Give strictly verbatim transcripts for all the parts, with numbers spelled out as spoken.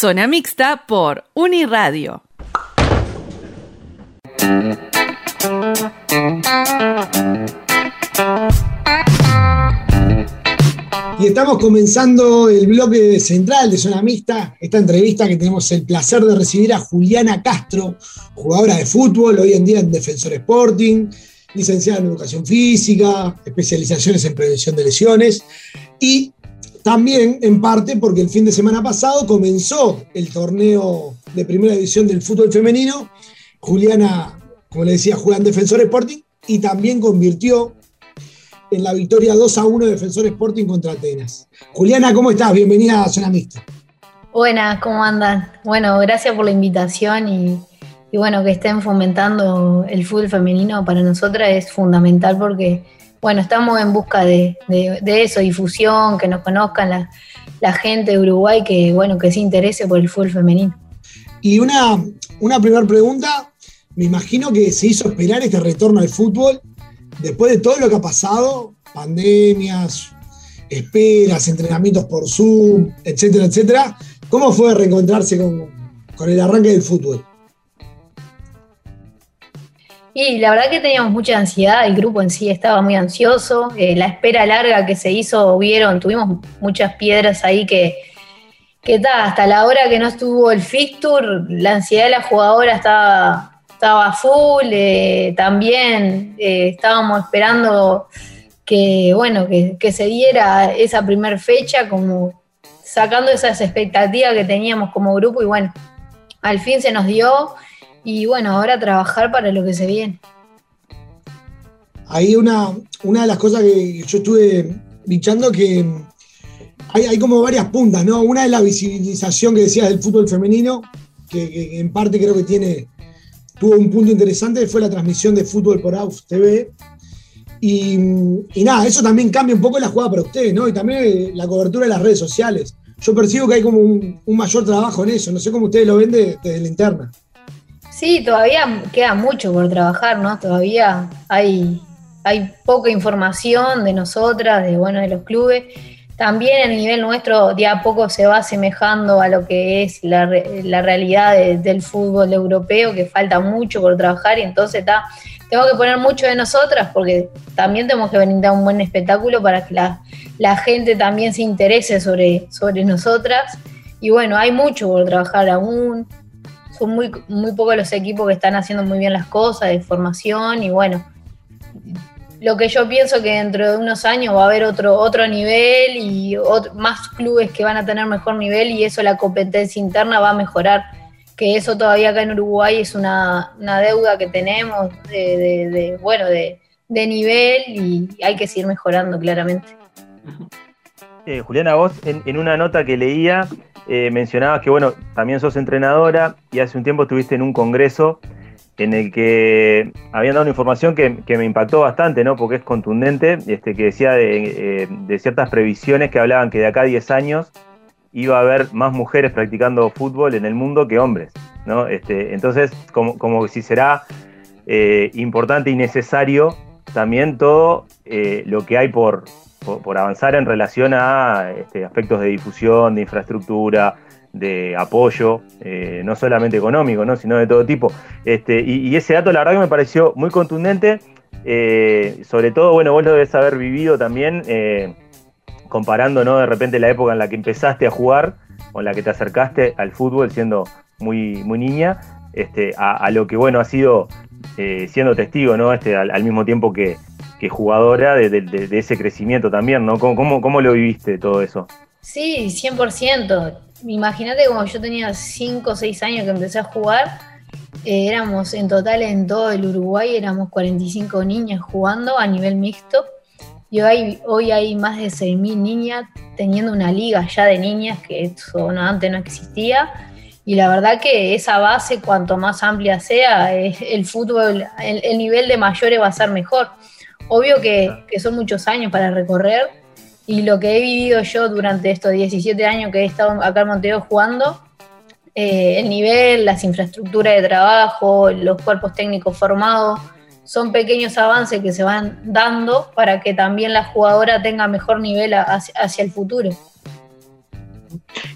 Zona Mixta por Uniradio. Y estamos comenzando el bloque central de Zona Mixta, esta entrevista que tenemos el placer de recibir a Juliana Castro, jugadora de fútbol, hoy en día en Defensor Sporting, licenciada en Educación Física, especializaciones en prevención de lesiones, y también en parte porque el fin de semana pasado comenzó el torneo de primera división del fútbol femenino. Juliana, como le decía, juega en Defensor Sporting y también convirtió en la victoria dos a uno de Defensor Sporting contra Atenas. Juliana, ¿cómo estás? Bienvenida a Zona Mixta. Buenas, ¿cómo andan? Bueno, gracias por la invitación y, y bueno, que estén fomentando el fútbol femenino para nosotras es fundamental porque, bueno, estamos en busca de, de, de eso, difusión, que nos conozcan la, la gente de Uruguay, que, bueno, que se interese por el fútbol femenino. Y una, una primera pregunta, me imagino que se hizo esperar este retorno al fútbol. Después de todo lo que ha pasado, pandemias, esperas, entrenamientos por Zoom, etcétera, etcétera, ¿cómo fue reencontrarse con, con el arranque del fútbol? Y la verdad que teníamos mucha ansiedad, el grupo en sí estaba muy ansioso, eh, la espera larga que se hizo, hubieron, tuvimos muchas piedras ahí que, que ta, hasta la hora que no estuvo el fixture, la ansiedad de la jugadora estaba... Estaba full, eh, también eh, estábamos esperando que, bueno, que, que se diera esa primer fecha, como sacando esas expectativas que teníamos como grupo y bueno, al fin se nos dio y bueno, ahora trabajar para lo que se viene. Hay una, una de las cosas que yo estuve bichando que hay, hay como varias puntas, ¿no? Una es la visibilización que decías del fútbol femenino, que, que en parte creo que tiene... Tuvo un punto interesante, fue la transmisión de fútbol por A U F T V. Y, y nada, eso también cambia un poco la jugada para ustedes, ¿no? Y también la cobertura de las redes sociales. Yo percibo que hay como un, un mayor trabajo en eso. No sé cómo ustedes lo ven de, desde la interna. Sí, todavía queda mucho por trabajar, ¿no? Todavía hay, hay poca información de nosotras, de, bueno, de los clubes. También el nivel nuestro de a poco se va asemejando a lo que es la, la realidad de, del fútbol europeo, que falta mucho por trabajar y entonces está, tengo que poner mucho de nosotras porque también tenemos que brindar un buen espectáculo para que la, la gente también se interese sobre, sobre nosotras. Y bueno, hay mucho por trabajar aún, son muy, muy pocos los equipos que están haciendo muy bien las cosas de formación y bueno, lo que yo pienso que dentro de unos años va a haber otro, otro nivel y otro, más clubes que van a tener mejor nivel y eso la competencia interna va a mejorar, que eso todavía acá en Uruguay es una, una deuda que tenemos de, de, de, bueno, de, de nivel y hay que seguir mejorando claramente. Eh, Juliana, vos en, en una nota que leía eh, mencionabas que bueno, también sos entrenadora y hace un tiempo estuviste en un congreso en el que habían dado una información que, que me impactó bastante, ¿no? Porque es contundente, este, que decía de, eh, de ciertas previsiones que hablaban que de acá a diez años iba a haber más mujeres practicando fútbol en el mundo que hombres, ¿no? Este, entonces, como, como si será eh, importante y necesario también todo eh, lo que hay por, por, por avanzar en relación a este, aspectos de difusión, de infraestructura, de apoyo, eh, no solamente económico, ¿no? Sino de todo tipo. Este, y, y ese dato la verdad que me pareció muy contundente, eh, sobre todo, bueno, vos lo debes haber vivido también, eh, comparando, ¿no? De repente la época en la que empezaste a jugar, o en la que te acercaste al fútbol siendo muy, muy niña, este, a, a lo que, bueno, ha sido eh, siendo testigo, ¿no? Este, al, al mismo tiempo que, que jugadora de, de, de ese crecimiento también, ¿no? ¿Cómo, cómo, cómo lo viviste todo eso? Sí, cien por ciento. Imagínate como yo tenía cinco o seis años que empecé a jugar, eh, éramos en total en todo el Uruguay, éramos cuarenta y cinco niñas jugando a nivel mixto y hoy, hoy hay más de seis mil niñas teniendo una liga ya de niñas, que eso no, antes no existía y la verdad que esa base cuanto más amplia sea, eh, el fútbol, el, el nivel de mayores va a ser mejor. Obvio que, que son muchos años para recorrer. Y lo que he vivido yo durante estos diecisiete años que he estado acá en Montevideo jugando, eh, el nivel, las infraestructuras de trabajo, los cuerpos técnicos formados, son pequeños avances que se van dando para que también la jugadora tenga mejor nivel hacia, hacia el futuro.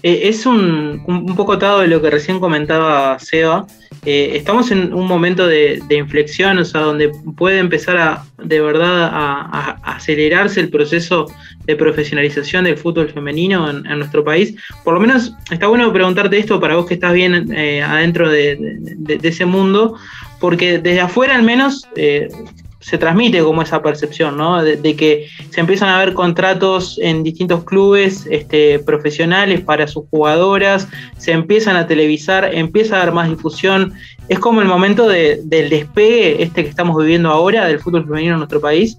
eh, es un, un poco atado de lo que recién comentaba Seba. Eh, estamos en un momento de, de inflexión, o sea, donde puede empezar a, de verdad, a, a acelerarse el proceso de profesionalización del fútbol femenino en, en nuestro país. Por lo menos está bueno preguntarte esto para vos que estás bien eh, adentro de, de, de ese mundo, porque desde afuera al menos eh, se transmite como esa percepción, ¿no? De, de que se empiezan a ver contratos en distintos clubes este, profesionales para sus jugadoras, se empiezan a televisar, empieza a dar más difusión. Es como el momento de, del despegue este que estamos viviendo ahora del fútbol femenino en nuestro país.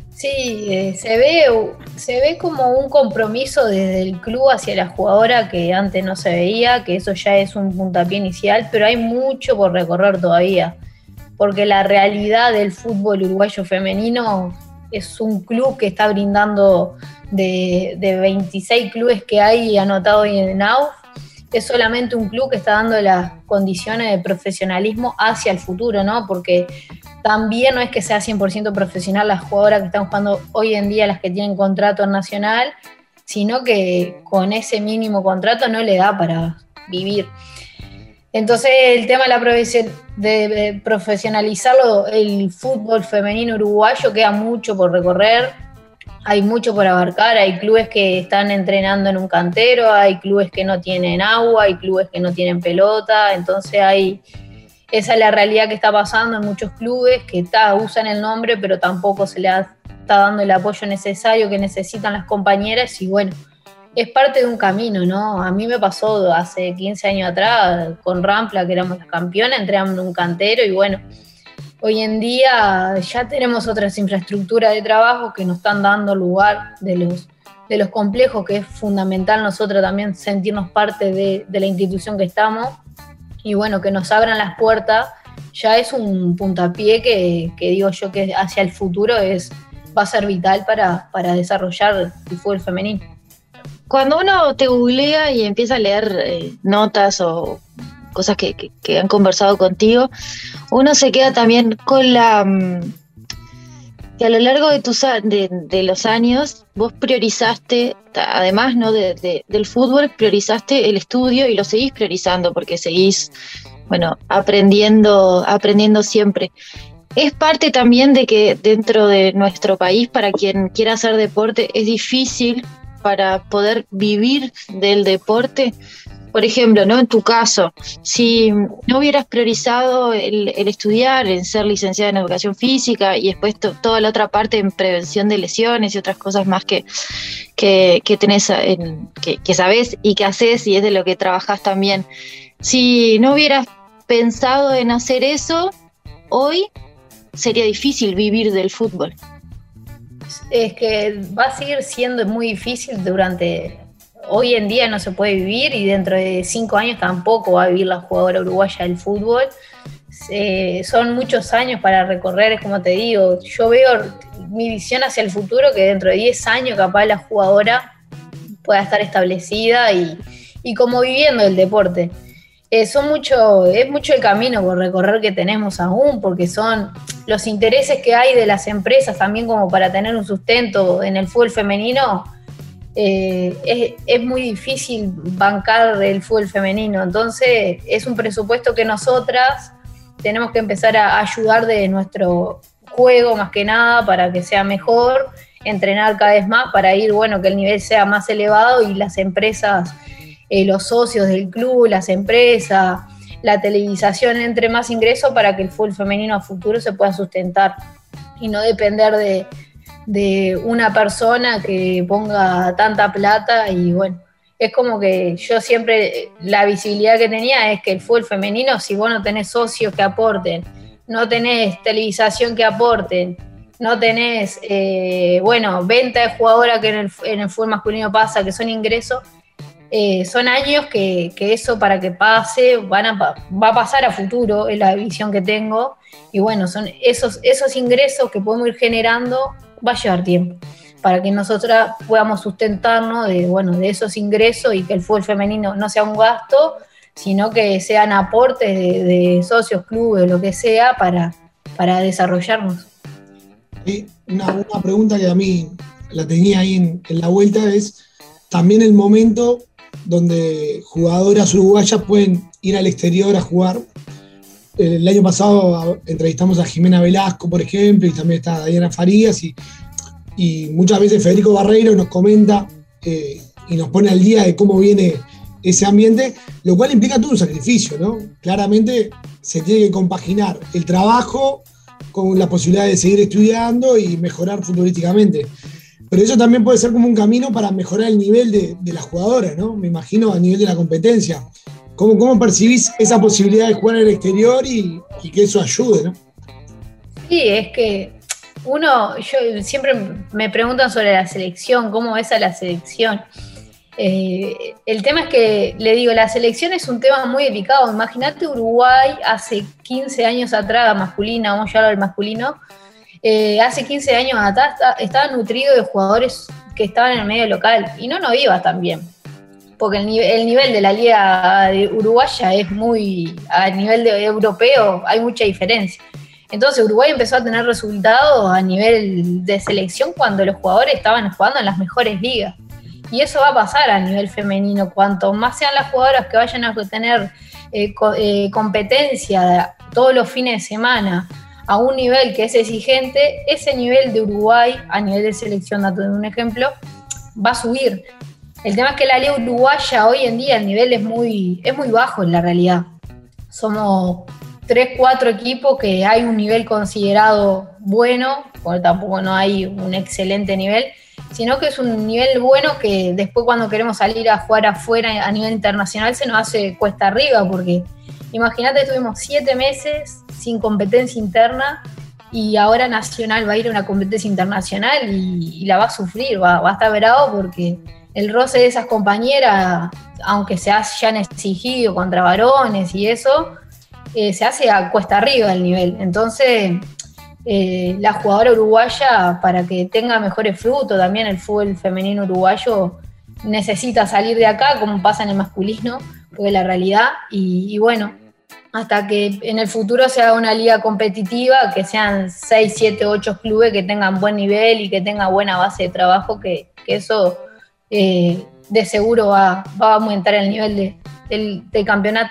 Sí, eh, se ve, se ve como un compromiso desde el club hacia la jugadora que antes no se veía, que eso ya es un puntapié inicial, pero hay mucho por recorrer todavía, porque la realidad del fútbol uruguayo femenino es un club que está brindando de, de veintiséis clubes que hay anotados en N A U F, es solamente un club que está dando las condiciones de profesionalismo hacia el futuro, ¿no? Porque también no es que sea cien por ciento profesional las jugadoras que están jugando hoy en día, las que tienen contrato nacional, sino que con ese mínimo contrato no le da para vivir. Entonces el tema de, la profesion- de, de profesionalizarlo, el fútbol femenino uruguayo, queda mucho por recorrer, hay mucho por abarcar, hay clubes que están entrenando en un cantero, hay clubes que no tienen agua, hay clubes que no tienen pelota, entonces hay... Esa es la realidad que está pasando en muchos clubes, que está, usan el nombre, pero tampoco se le está dando el apoyo necesario que necesitan las compañeras, y bueno, es parte de un camino, ¿no? A mí me pasó hace quince años atrás, con Rampla, que éramos las campeonas, entramos en un cantero, y bueno, hoy en día ya tenemos otras infraestructuras de trabajo que nos están dando lugar de los, de los complejos, que es fundamental nosotros también sentirnos parte de, de la institución que estamos. Y bueno, que nos abran las puertas, ya es un puntapié que, que digo yo que hacia el futuro es, va a ser vital para, para desarrollar el fútbol femenino. Cuando uno te googlea y empieza a leer eh, notas o cosas que, que, que han conversado contigo, uno se queda también con la... Um, que a lo largo de, tus, de, de los años vos priorizaste, además no de, de, del fútbol, priorizaste el estudio y lo seguís priorizando porque seguís, bueno, aprendiendo, aprendiendo siempre. Es parte también de que dentro de nuestro país, para quien quiera hacer deporte, es difícil para poder vivir del deporte. Por ejemplo, ¿no? En tu caso, si no hubieras priorizado el, el estudiar, en ser licenciada en educación física y después to, toda la otra parte en prevención de lesiones y otras cosas más que, que, que tenés, en, que, que sabés y que haces y es de lo que trabajás también, si no hubieras pensado en hacer eso, hoy sería difícil vivir del fútbol. Es que va a seguir siendo muy difícil durante... Hoy en día no se puede vivir y dentro de cinco años tampoco va a vivir la jugadora uruguaya del fútbol. Eh, son muchos años para recorrer, es como te digo, yo veo mi visión hacia el futuro que dentro de diez años capaz la jugadora pueda estar establecida y, y como viviendo el deporte. Eh, son mucho, es mucho el camino por recorrer que tenemos aún, porque son los intereses que hay de las empresas también como para tener un sustento en el fútbol femenino. Eh, es, es muy difícil bancar el fútbol femenino, entonces es un presupuesto que nosotras tenemos que empezar a ayudar de nuestro juego más que nada para que sea mejor, entrenar cada vez más para ir, bueno, que el nivel sea más elevado y las empresas, eh, los socios del club, las empresas, la televisación entre más ingresos para que el fútbol femenino a futuro se pueda sustentar y no depender de de una persona que ponga tanta plata. Y bueno, es como que yo siempre, la visibilidad que tenía es que el fútbol femenino, si vos no tenés socios que aporten, no tenés televisación que aporten, no tenés, eh, bueno, venta de jugadoras que en el, en el fútbol masculino pasa, que son ingresos, eh, son años que, que eso para que pase, van a, va a pasar a futuro, es la visión que tengo, y bueno, son esos, esos ingresos que podemos ir generando, va a llevar tiempo para que nosotras podamos sustentarnos de, bueno, de esos ingresos y que el fútbol femenino no sea un gasto, sino que sean aportes de, de socios, clubes, lo que sea, para, para desarrollarnos. Sí, una, una pregunta que a mí la tenía ahí en, en la vuelta es también el momento donde jugadoras uruguayas pueden ir al exterior a jugar. El año pasado entrevistamos a Jimena Velasco, por ejemplo, y también está Diana Farías, y, y muchas veces Federico Barreiro nos comenta eh, y nos pone al día de cómo viene ese ambiente, lo cual implica todo un sacrificio, ¿no? Claramente se tiene que compaginar el trabajo con la posibilidad de seguir estudiando y mejorar futbolísticamente. Pero eso también puede ser como un camino para mejorar el nivel de, de las jugadoras, ¿no? Me imagino a nivel de la competencia. ¿Cómo, cómo percibís esa posibilidad de jugar en el exterior y, y que eso ayude, ¿no? Sí, es que uno, yo siempre me preguntan sobre la selección, cómo ves a la selección. Eh, el tema es que, le digo, la selección es un tema muy delicado. Imagínate Uruguay hace quince años atrás, masculina, vamos a hablar del masculino, eh, hace quince años atrás estaba nutrido de jugadores que estaban en el medio local y no nos iba tan bien, porque el nivel, el nivel de la liga de uruguaya es muy, a nivel de europeo hay mucha diferencia. Entonces Uruguay empezó a tener resultados a nivel de selección cuando los jugadores estaban jugando en las mejores ligas. Y eso va a pasar a nivel femenino. Cuanto más sean las jugadoras que vayan a tener eh, co- eh, competencia todos los fines de semana a un nivel que es exigente, ese nivel de Uruguay, a nivel de selección, dando un ejemplo, va a subir. El tema es que la liga uruguaya hoy en día el nivel es muy, es muy bajo en la realidad. Somos tres, cuatro equipos que hay un nivel considerado bueno, porque tampoco no hay un excelente nivel, sino que es un nivel bueno que después cuando queremos salir a jugar afuera a nivel internacional se nos hace cuesta arriba, porque imagínate, estuvimos siete meses sin competencia interna y ahora Nacional va a ir a una competencia internacional y, y la va a sufrir, va, va a estar bravo porque el roce de esas compañeras, aunque se hayan exigido contra varones y eso, eh, se hace a cuesta arriba el nivel. Entonces, eh, la jugadora uruguaya, para que tenga mejores frutos, también el fútbol femenino uruguayo necesita salir de acá, como pasa en el masculino, porque es la realidad, y, y bueno, hasta que en el futuro se haga una liga competitiva, que sean seis, siete, ocho clubes que tengan buen nivel y que tengan buena base de trabajo, que, que eso eh, de seguro va, va a aumentar el nivel de, del, del campeonato.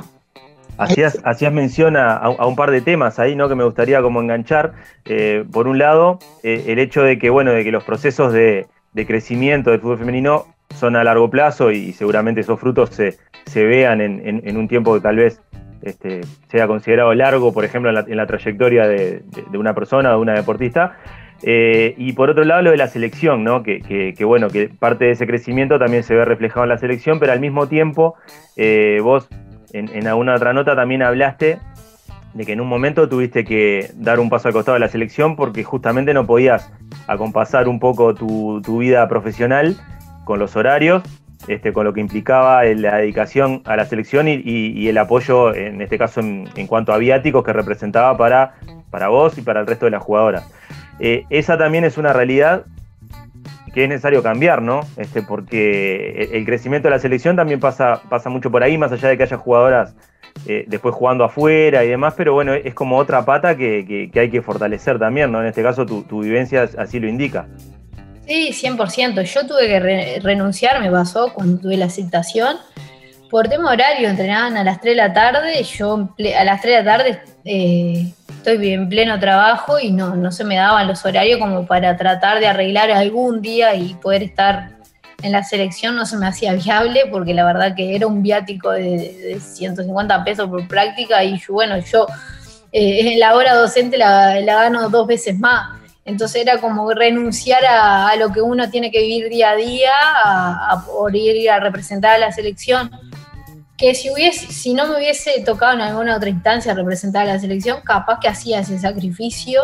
Hacías, hacías mención a, a un par de temas ahí, ¿no? Que me gustaría como enganchar. Eh, por un lado, eh, el hecho de que, bueno, de que los procesos de, de crecimiento del fútbol femenino son a largo plazo y seguramente esos frutos se, se vean en, en, en un tiempo que tal vez este, sea considerado largo, por ejemplo, en la, en la trayectoria de, de, de una persona, de una deportista. Eh, y por otro lado, lo de la selección, ¿no? Que, que, que bueno, que parte de ese crecimiento también se ve reflejado en la selección, pero al mismo tiempo, eh, vos en, en alguna otra nota también hablaste de que en un momento tuviste que dar un paso al costado de la selección porque justamente no podías acompasar un poco tu, tu vida profesional con los horarios, este, con lo que implicaba la dedicación a la selección y, y, y el apoyo, en este caso en, en cuanto a viáticos, que representaba para, para vos y para el resto de las jugadoras. Eh, esa también es una realidad que es necesario cambiar, ¿no? Este, porque el, el crecimiento de la selección también pasa, pasa mucho por ahí, más allá de que haya jugadoras eh, después jugando afuera y demás, pero bueno, es como otra pata que, que, que hay que fortalecer también, ¿no? En este caso tu, tu vivencia así lo indica. Sí, cien por ciento. Yo tuve que re- renunciar, me pasó cuando tuve la aceptación. Por tema horario, entrenaban a las tres de la tarde, yo a las tres de la tarde eh, estoy en pleno trabajo y no, no se me daban los horarios como para tratar de arreglar algún día y poder estar en la selección, no se me hacía viable porque la verdad que era un viático de, de ciento cincuenta pesos por práctica y yo, bueno, yo eh, en la hora docente la, la gano dos veces más. Entonces era como renunciar a, a lo que uno tiene que vivir día a día, a, a poder ir a representar a la selección. Que si hubiese, si no me hubiese tocado en alguna otra instancia representar a la selección, capaz que hacía ese sacrificio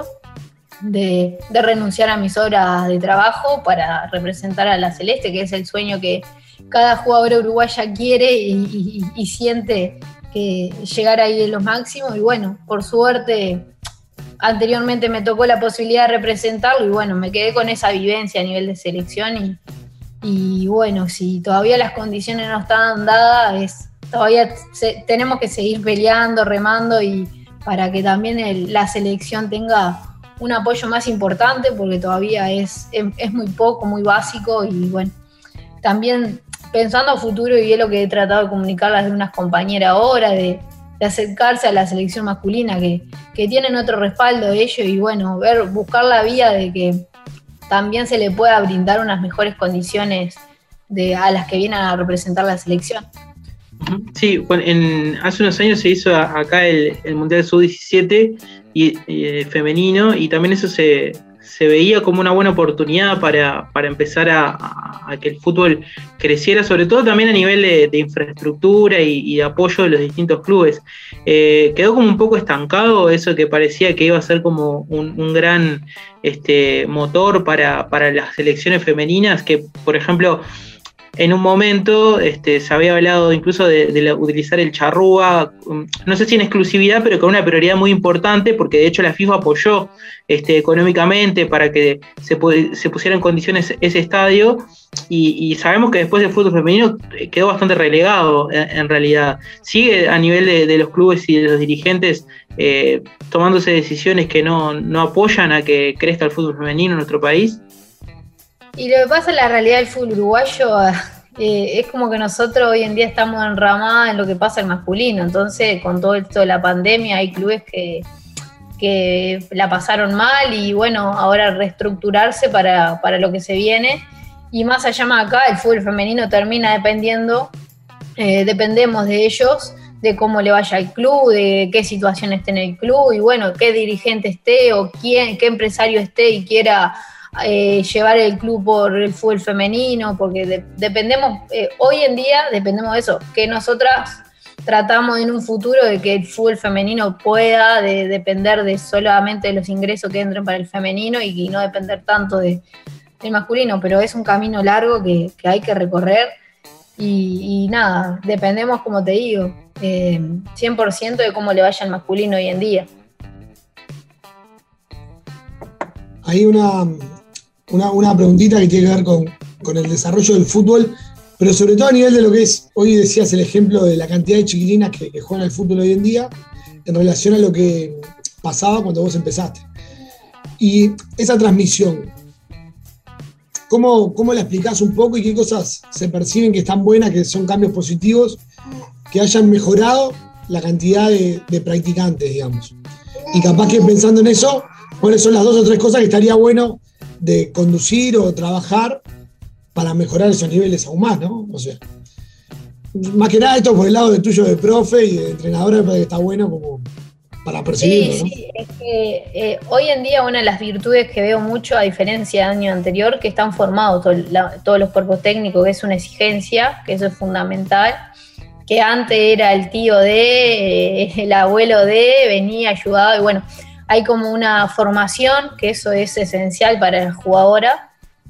de, de renunciar a mis horas de trabajo para representar a la Celeste, que es el sueño que cada jugadora uruguaya quiere y, y, y siente que llegar ahí es lo máximo. Y bueno, por suerte, anteriormente me tocó la posibilidad de representarlo y bueno, me quedé con esa vivencia a nivel de selección y, y bueno, si todavía las condiciones no están dadas, es, todavía se, tenemos que seguir peleando, remando y para que también el, la selección tenga un apoyo más importante porque todavía es, es, es muy poco, muy básico y bueno, también pensando a futuro, y es lo que he tratado de comunicarles de unas compañeras ahora, de, de acercarse a la selección masculina, que, que tienen otro respaldo de ellos, y bueno, ver, buscar la vía de que también se le pueda brindar unas mejores condiciones de, a las que vienen a representar la selección. Sí, bueno, en, hace unos años se hizo acá el, el Mundial sub diecisiete y, y femenino, y también eso se, se veía como una buena oportunidad para, para empezar a, a, a que el fútbol creciera, sobre todo también a nivel de, de infraestructura y, y de apoyo de los distintos clubes. Eh, quedó como un poco estancado eso que parecía que iba a ser como un, un gran este, motor para, para las selecciones femeninas, que por ejemplo en un momento este, se había hablado incluso de, de la, utilizar el charrúa, no sé si en exclusividad, pero con una prioridad muy importante, porque de hecho la FIFA apoyó este, económicamente para que se, se pusiera en condiciones ese estadio, y, y sabemos que después del fútbol femenino quedó bastante relegado en, en realidad. Sigue a nivel de, de los clubes y de los dirigentes eh, tomándose decisiones que no, no apoyan a que crezca el fútbol femenino en nuestro país. Y lo que pasa en la realidad del fútbol uruguayo eh, es como que nosotros hoy en día estamos enramados en lo que pasa el masculino. Entonces, con todo esto de la pandemia, hay clubes que, que la pasaron mal y bueno, ahora reestructurarse para, para lo que se viene. Y más allá más acá, el fútbol femenino termina dependiendo, eh, dependemos de ellos, de cómo le vaya al club, de qué situación esté en el club y bueno, qué dirigente esté o quién, qué empresario esté y quiera Eh, llevar el club por el fútbol femenino, porque de, dependemos, eh, hoy en día dependemos de eso, que nosotras tratamos en un futuro de que el fútbol femenino pueda de, depender de solamente de los ingresos que entren para el femenino y, y no depender tanto de, del masculino, pero es un camino largo que, que hay que recorrer y, y nada, dependemos, como te digo, eh, cien por ciento de cómo le vaya al masculino hoy en día. Hay una... Una, una preguntita que tiene que ver con, con el desarrollo del fútbol, pero sobre todo a nivel de lo que es, hoy decías el ejemplo de la cantidad de chiquilinas que, que juegan al fútbol hoy en día, en relación a lo que pasaba cuando vos empezaste. Y esa transmisión, ¿cómo, cómo la explicás un poco y qué cosas se perciben que están buenas, que son cambios positivos, que hayan mejorado la cantidad de, de practicantes, digamos? Y capaz que pensando en eso, ¿cuáles son las dos o tres cosas que estaría bueno de conducir o trabajar para mejorar esos niveles aún más, ¿no? O sea, más que nada esto por el lado de tuyo de profe y de entrenadora, me parece que está bueno como para percibirlo, sí, ¿no? Sí, es que eh, hoy en día una de las virtudes que veo mucho, a diferencia del año anterior, que están formados todo, la, todos los cuerpos técnicos, que es una exigencia, que eso es fundamental, que antes era el tío de, eh, el abuelo de, venía, ayudaba, y bueno, hay como una formación, que eso es esencial para la jugadora.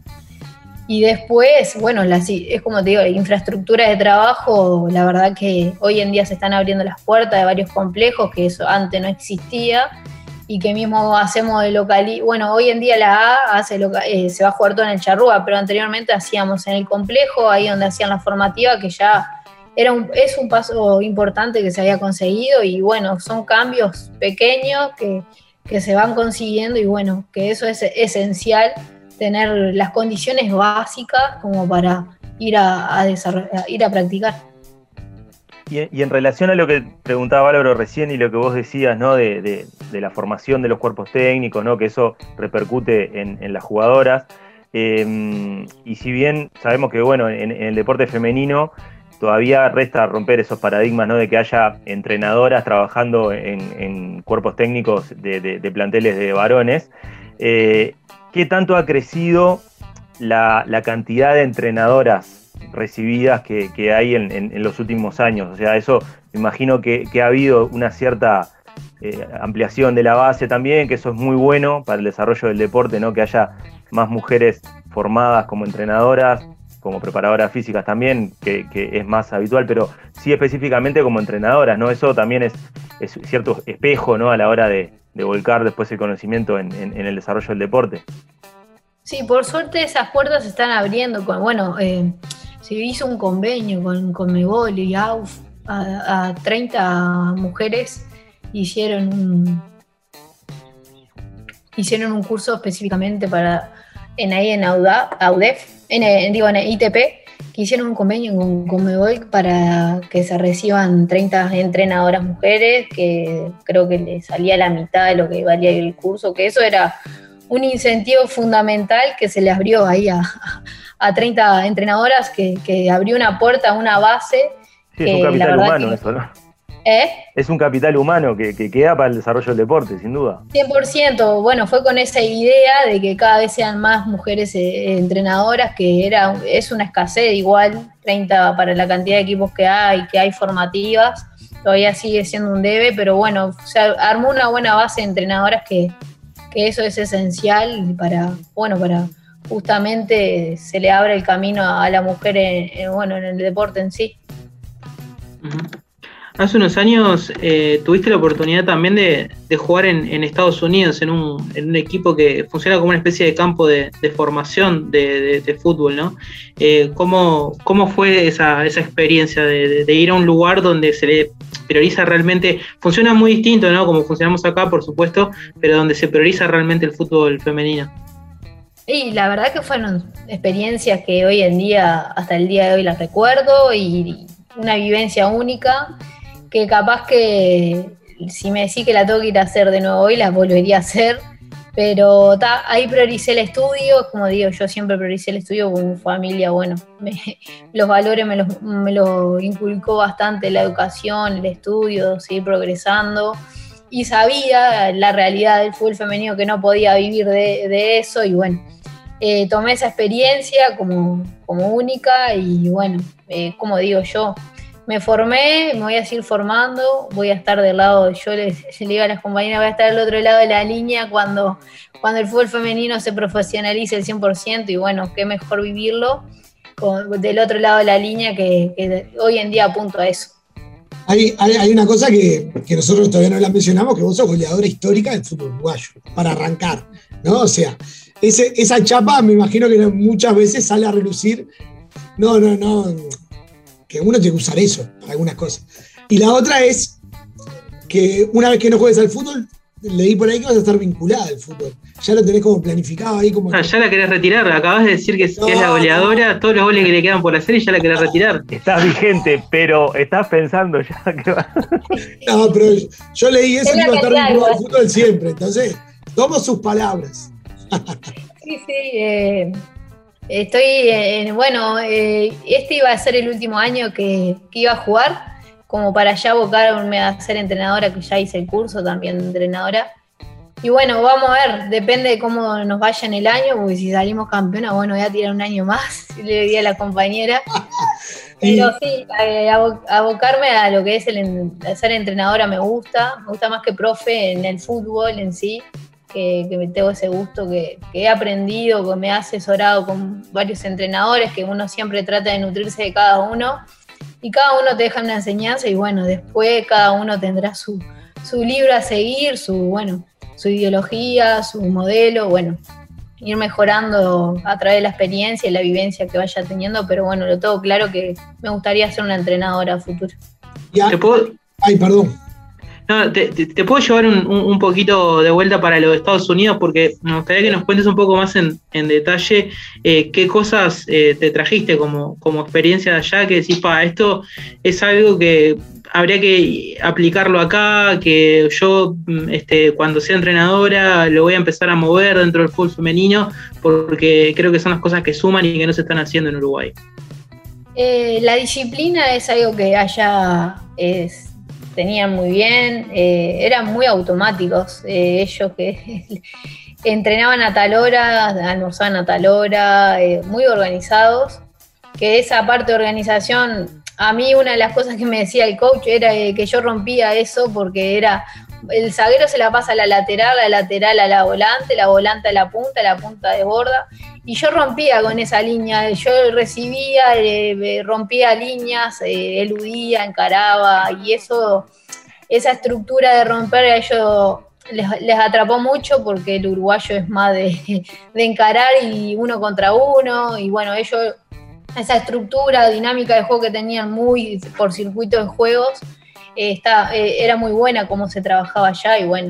Y después, bueno, la, es como te digo, la infraestructura de trabajo, la verdad que hoy en día se están abriendo las puertas de varios complejos, que eso antes no existía, y que mismo hacemos de local. Bueno, hoy en día la A hace local, eh, se va a jugar todo en el Charrúa, pero anteriormente hacíamos en el complejo, ahí donde hacían la formativa, que ya era un, es un paso importante que se había conseguido, y bueno, son cambios pequeños que que se van consiguiendo y bueno, que eso es esencial, tener las condiciones básicas como para ir a, a, desarrollar, ir a practicar. Y, y en relación a lo que preguntaba Álvaro recién y lo que vos decías, ¿no? de, de, de la formación de los cuerpos técnicos, ¿no? Que eso repercute en, en las jugadoras, eh, y si bien sabemos que bueno, en, en el deporte femenino todavía resta romper esos paradigmas, ¿no? De que haya entrenadoras trabajando en, en cuerpos técnicos de, de, de planteles de varones. Eh, ¿Qué tanto ha crecido la, la cantidad de entrenadoras recibidas que, que hay en, en, en los últimos años? O sea, eso me imagino que, que ha habido una cierta eh, ampliación de la base también, que eso es muy bueno para el desarrollo del deporte, ¿no? Que haya más mujeres formadas como entrenadoras, como preparadoras físicas también, que, que es más habitual, pero sí específicamente como entrenadoras, ¿no? Eso también es, es cierto espejo, ¿no? A la hora de, de volcar después el conocimiento en, en, en el desarrollo del deporte. Sí, por suerte esas puertas se están abriendo. Con, bueno, eh, se hizo un convenio con Conmebol y A U F, a, a treinta mujeres hicieron un, hicieron un curso específicamente para en ahí en AUDEF, en, en, digo en I T P, que hicieron un convenio con Conmebol para que se reciban treinta entrenadoras mujeres, que creo que le salía la mitad de lo que valía el curso, que eso era un incentivo fundamental que se le abrió ahí a, a treinta entrenadoras, que, que abrió una puerta, una base. Sí, es un capital humano que, eso, ¿no? ¿Eh? Es un capital humano que, que queda para el desarrollo del deporte, sin duda. cien por ciento, bueno, fue con esa idea de que cada vez sean más mujeres eh, entrenadoras, que era es una escasez igual, treinta para la cantidad de equipos que hay, que hay formativas, todavía sigue siendo un debe, pero bueno, se armó una buena base de entrenadoras que, que eso es esencial para, bueno, para justamente se le abre el camino a la mujer en, en, bueno, en el deporte en sí. Uh-huh. Hace unos años eh, tuviste la oportunidad también de, de jugar en, en Estados Unidos en un, en un equipo que funciona como una especie de campo de, de formación de, de, de fútbol, ¿no? Eh, ¿cómo, ¿Cómo fue esa, esa experiencia de, de, de ir a un lugar donde se le prioriza realmente, funciona muy distinto, ¿no? Como funcionamos acá, por supuesto, pero donde se prioriza realmente el fútbol femenino? Y la verdad que fueron experiencias que hoy en día, hasta el día de hoy las recuerdo, y una vivencia única, que capaz que si me decís que la tengo que ir a hacer de nuevo hoy, la volvería a hacer, pero ta, ahí prioricé el estudio, como digo, yo siempre prioricé el estudio con mi familia, bueno, me, los valores me los, me los inculcó bastante la educación, el estudio, seguir progresando, y sabía la realidad del fútbol femenino, que no podía vivir de, de eso, y bueno, eh, tomé esa experiencia como, como única, y bueno, eh, como digo yo, me formé, me voy a seguir formando, voy a estar del lado, yo les, les digo a las compañeras, voy a estar del otro lado de la línea cuando, cuando el fútbol femenino se profesionalice el cien por ciento, y bueno, qué mejor vivirlo con, del otro lado de la línea, que, que hoy en día apunto a eso. Hay, hay, hay una cosa que, que nosotros todavía no la mencionamos, que vos sos goleadora histórica del fútbol uruguayo, para arrancar, ¿no? O sea, ese, esa chapa me imagino que muchas veces sale a relucir, no, no, no, que uno tiene que usar eso para algunas cosas. Y la otra es que una vez que no juegues al fútbol, leí por ahí que vas a estar vinculada al fútbol. Ya lo tenés como planificado ahí. Como ah, que... Ya la querés retirar, acabas de decir que, no, que es la goleadora, no. Todos los goles que le quedan por hacer y ya la querés retirar. Estás vigente, pero estás pensando ya que va. No, pero yo, yo leí eso, que iba a estar vinculado al fútbol siempre, entonces tomo sus palabras. Sí, sí, eh... Estoy, en, bueno, eh, este iba a ser el último año que, que iba a jugar, como para ya abocarme a ser entrenadora, que ya hice el curso también de entrenadora. Y bueno, vamos a ver, depende de cómo nos vaya en el año, porque si salimos campeona, bueno, voy a tirar un año más, le diría a la compañera. Pero sí, abocarme a lo que es el ser entrenadora me gusta, me gusta más que profe en el fútbol en sí. Que, que me tengo ese gusto, que, que he aprendido, que me he asesorado con varios entrenadores, que uno siempre trata de nutrirse de cada uno, y cada uno te deja una enseñanza, y bueno, después cada uno tendrá su, su libro a seguir, su, bueno, su ideología, su modelo, bueno, ir mejorando a través de la experiencia y la vivencia que vaya teniendo, pero bueno, lo tengo claro que me gustaría ser una entrenadora a futuro. Ya. ¿Te puedo? Ay, perdón. No, te, te, te puedo llevar un, un, un poquito de vuelta para los Estados Unidos, porque me gustaría que nos cuentes un poco más en, en detalle eh, qué cosas eh, te trajiste como, como experiencia de allá, que decís, pa, esto es algo que habría que aplicarlo acá, que yo este, cuando sea entrenadora lo voy a empezar a mover dentro del fútbol femenino, porque creo que son las cosas que suman y que no se están haciendo en Uruguay. Eh, la disciplina es algo que allá es... tenían muy bien, eh, eran muy automáticos, eh, ellos que entrenaban a tal hora, almorzaban a tal hora, eh, muy organizados, que esa parte de organización, a mí una de las cosas que me decía el coach era eh, que yo rompía eso, porque era, el zaguero se la pasa a la lateral, la lateral a la volante, la volante a la punta, la punta de borda, y yo rompía con esa línea, yo recibía, eh, rompía líneas, eh, eludía, encaraba, y eso, esa estructura de romper a ellos les, les atrapó mucho, porque el uruguayo es más de, de encarar y uno contra uno, y bueno, ellos, esa estructura, dinámica de juego que tenían muy por circuito de juegos, eh, está, eh, era muy buena cómo se trabajaba allá, y bueno,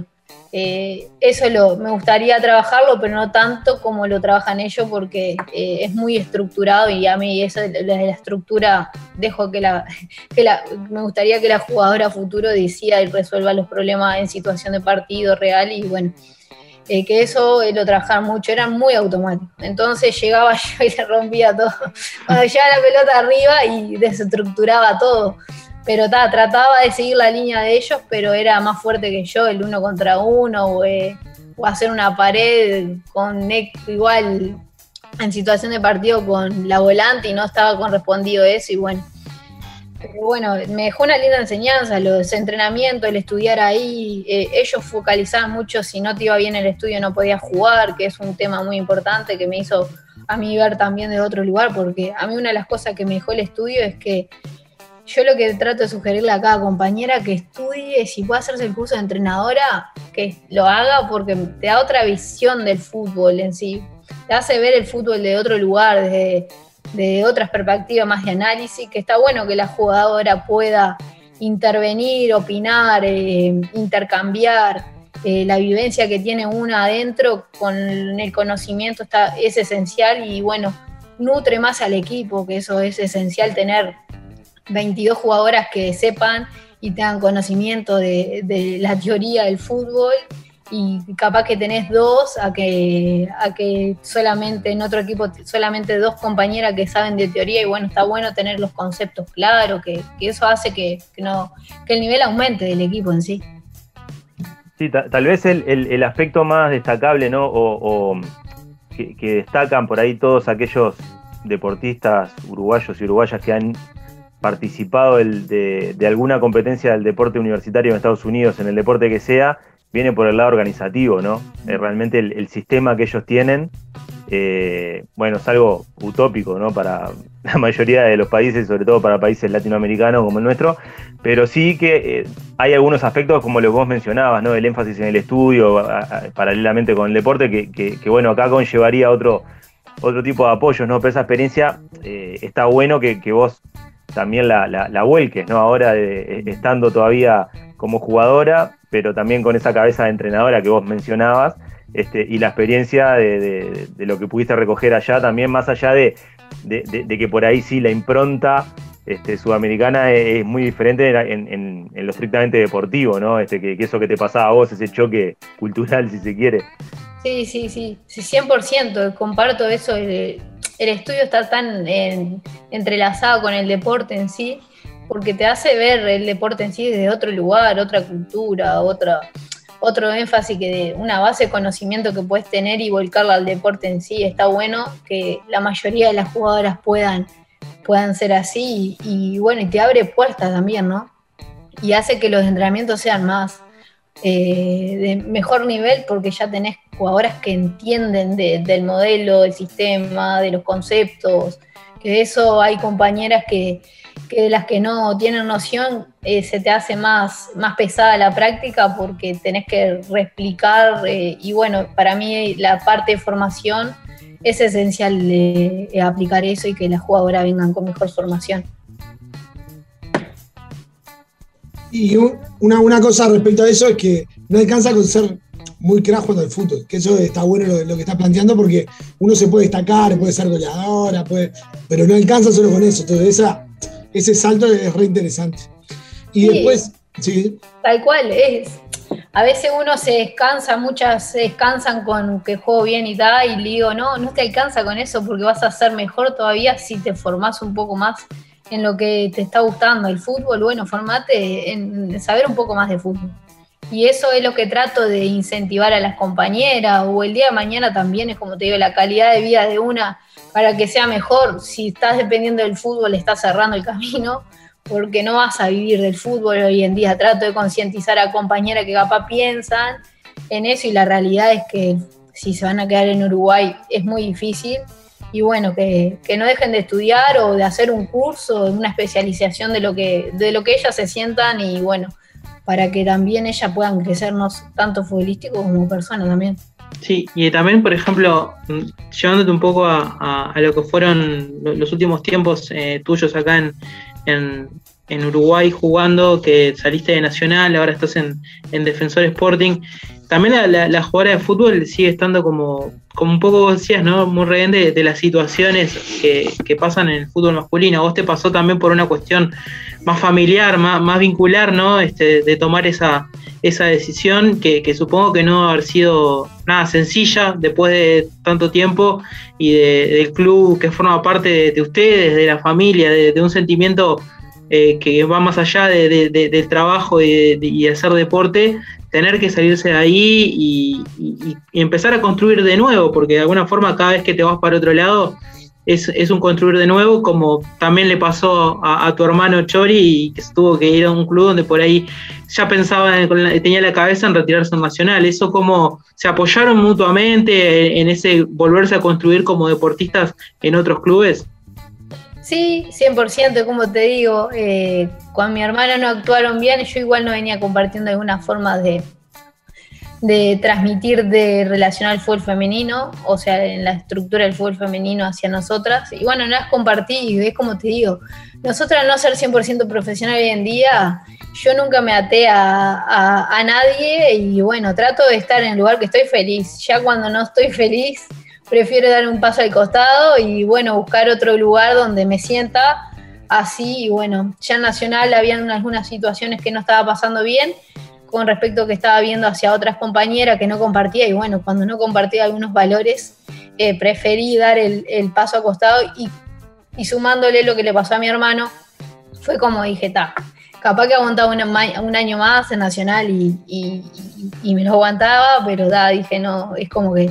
eh, eso lo, me gustaría trabajarlo, pero no tanto como lo trabajan ellos, porque eh, es muy estructurado y a mí eso de la, de la estructura dejo que la, que la, me gustaría que la jugadora futuro decida y resuelva los problemas en situación de partido real y bueno, eh, que eso eh, lo trabajaban mucho, era muy automático. Entonces llegaba yo y le rompía todo. Cuando llegaba la pelota arriba y desestructuraba todo. Pero ta, trataba de seguir la línea de ellos, pero era más fuerte que yo, el uno contra uno, o, eh, o hacer una pared con igual en situación de partido con la volante y no estaba correspondido eso, y bueno. Pero bueno, me dejó una linda enseñanza, los entrenamientos, el estudiar ahí, eh, ellos focalizaban mucho, si no te iba bien el estudio no podías jugar, que es un tema muy importante que me hizo a mí ver también de otro lugar, porque a mí una de las cosas que me dejó el estudio es que yo lo que trato de sugerirle a cada compañera que estudie, si puede hacerse el curso de entrenadora, que lo haga porque te da otra visión del fútbol en sí. Te hace ver el fútbol de otro lugar, desde de otras perspectivas más de análisis, que está bueno que la jugadora pueda intervenir, opinar, eh, intercambiar. Eh, la vivencia que tiene una adentro con el conocimiento está, es esencial y bueno, nutre más al equipo, que eso es esencial, tener veintidós jugadoras que sepan y tengan conocimiento de, de la teoría del fútbol y capaz que tenés dos a que, a que solamente en otro equipo solamente dos compañeras que saben de teoría y bueno, está bueno tener los conceptos claros, que, que eso hace que, que, no, que el nivel aumente del equipo en sí. Sí, ta, tal vez el, el, el aspecto más destacable, ¿no? O, o que, que destacan por ahí todos aquellos deportistas uruguayos y uruguayas que han participado el, de, de alguna competencia del deporte universitario en Estados Unidos, en el deporte que sea, viene por el lado organizativo, ¿no? Eh, realmente el, el sistema que ellos tienen, eh, bueno, es algo utópico, ¿no? Para la mayoría de los países, sobre todo para países latinoamericanos como el nuestro, pero sí que eh, hay algunos aspectos como lo que vos mencionabas, ¿no? El énfasis en el estudio, a, a, paralelamente con el deporte, que, que, que bueno, acá conllevaría otro, otro tipo de apoyos, ¿no? Pero esa experiencia eh, está bueno que, que vos también la, la, la vuelques, ¿no? Ahora de, estando todavía como jugadora, pero también con esa cabeza de entrenadora que vos mencionabas, este, y la experiencia de, de, de lo que pudiste recoger allá también, más allá de, de, de, de que por ahí sí la impronta este, sudamericana es, es muy diferente en, en, en lo estrictamente deportivo, ¿no? Este, que, que eso que te pasaba a vos, ese choque cultural, si se quiere. Sí, sí, sí, sí, cien por ciento, comparto eso. El, el estudio está tan en, entrelazado con el deporte en sí, porque te hace ver el deporte en sí desde otro lugar, otra cultura, otra, otro énfasis, que de una base de conocimiento que puedes tener y volcarla al deporte en sí. Está bueno que la mayoría de las jugadoras puedan, puedan ser así y, y bueno, y te abre puertas también, ¿no? Y hace que los entrenamientos sean más eh, de mejor nivel, porque ya tenés jugadoras que entienden de, del modelo, del sistema, de los conceptos, que de eso hay compañeras que que de las que no tienen noción eh, se te hace más, más pesada la práctica porque tenés que reexplicar eh, y bueno, para mí la parte de formación es esencial de, de aplicar eso y que las jugadoras vengan con mejor formación. Y una, una cosa respecto a eso es que no alcanza con ser muy crack jugando al fútbol, que eso está bueno lo, lo que está planteando, porque uno se puede destacar, puede ser goleadora, puede, pero no alcanza solo con eso. Entonces esa Ese salto es re interesante. Y sí, después, sí. Tal cual, es. A veces uno se descansa, muchas se descansan con que juego bien y tal, y le digo, no, no te alcanza con eso porque vas a ser mejor todavía si te formás un poco más en lo que te está gustando. El fútbol, bueno, formate en saber un poco más de fútbol. Y eso es lo que trato de incentivar a las compañeras, o el día de mañana también es como te digo, la calidad de vida de una para que sea mejor. Si estás dependiendo del fútbol, estás cerrando el camino, porque no vas a vivir del fútbol hoy en día. Trato de concientizar a compañeras que capaz piensan en eso, y la realidad es que si se van a quedar en Uruguay es muy difícil, y bueno, que, que no dejen de estudiar o de hacer un curso, una especialización de lo que, de lo que ellas se sientan, y bueno, para que también ellas puedan crecernos tanto futbolístico como personas también. Sí, y también, por ejemplo, llevándote un poco a, a, a lo que fueron los últimos tiempos eh, tuyos acá en, en, en Uruguay jugando, que saliste de Nacional, ahora estás en, en Defensor Sporting. También la, la, la jugadora de fútbol sigue estando como, como un poco, vos decías, ¿no? Muy rehén de, de las situaciones que, que pasan en el fútbol masculino. Vos te pasó también por una cuestión más familiar, más, más vincular, ¿no? Este, de tomar esa, esa decisión que, que supongo que no va a haber sido nada sencilla después de tanto tiempo y de, del club que forma parte de, de ustedes, de la familia, de, de un sentimiento eh, que va más allá de, de, de, del trabajo y de, de, y de hacer deporte, tener que salirse de ahí y, y, y empezar a construir de nuevo, porque de alguna forma cada vez que te vas para otro lado es, es un construir de nuevo, como también le pasó a, a tu hermano Chori, y que tuvo que ir a un club donde por ahí ya pensaba, en, tenía la cabeza en retirarse en Nacional. ¿Eso cómo se apoyaron mutuamente en, en ese volverse a construir como deportistas en otros clubes? Sí, cien por ciento, como te digo, eh, cuando mi hermana no actuaron bien, yo igual no venía compartiendo alguna forma de, de transmitir de relación al fútbol femenino, o sea, en la estructura del fútbol femenino hacia nosotras. Y bueno, no las compartí, y es como te digo, nosotras al no ser cien por ciento profesional hoy en día, yo nunca me até a, a, a nadie, y bueno, trato de estar en el lugar que estoy feliz. Ya cuando no estoy feliz, prefiero dar un paso al costado y bueno, buscar otro lugar donde me sienta así. Y bueno, ya en Nacional habían algunas situaciones que no estaba pasando bien con respecto a que estaba viendo hacia otras compañeras que no compartía, y bueno, cuando no compartía algunos valores, eh, preferí dar el, el paso al costado, y, y sumándole lo que le pasó a mi hermano, fue como dije, ta, capaz que aguantaba una, un año más en Nacional y, y, y, y me lo aguantaba, pero da, dije, no, es como que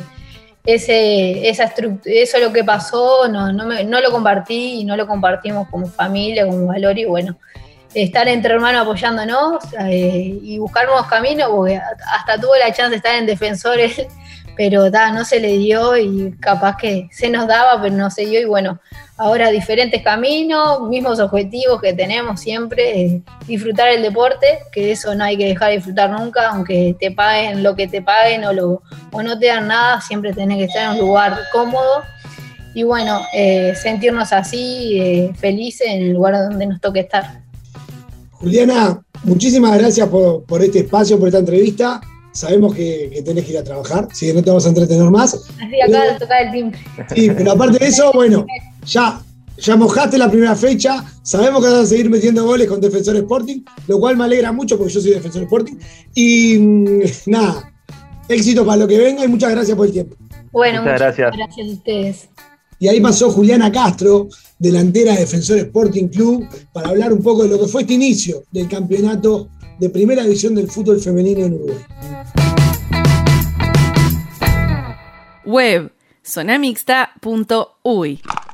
Ese, esa eso lo que pasó, no, no, me, no lo compartí, y no lo compartimos como familia, como valor, y bueno, estar entre hermanos apoyándonos eh, y buscar nuevos caminos, porque hasta tuvo la chance de estar en Defensores, pero da, no se le dio, y capaz que se nos daba, pero no se dio, y bueno, ahora diferentes caminos, mismos objetivos que tenemos siempre, eh, disfrutar el deporte, que eso no hay que dejar de disfrutar nunca, aunque te paguen lo que te paguen o, lo, o no te dan nada, siempre tenés que estar en un lugar cómodo, y bueno, eh, sentirnos así, eh, felices en el lugar donde nos toque estar. Juliana, muchísimas gracias por, por este espacio, por esta entrevista. Sabemos que, que tenés que ir a trabajar, así que no te vamos a entretener más. Así acaba de tocar el timbre. Sí, pero aparte de eso, bueno, ya, ya mojaste la primera fecha, sabemos que vas a seguir metiendo goles con Defensor Sporting, lo cual me alegra mucho porque yo soy Defensor Sporting. Y nada, éxito para lo que venga y muchas gracias por el tiempo. Bueno, muchas, muchas gracias. gracias a ustedes. Y ahí pasó Juliana Castro, delantera de Defensor Sporting Club, para hablar un poco de lo que fue este inicio del campeonato de primera división del fútbol femenino en Uruguay. Web sonamixta punto uy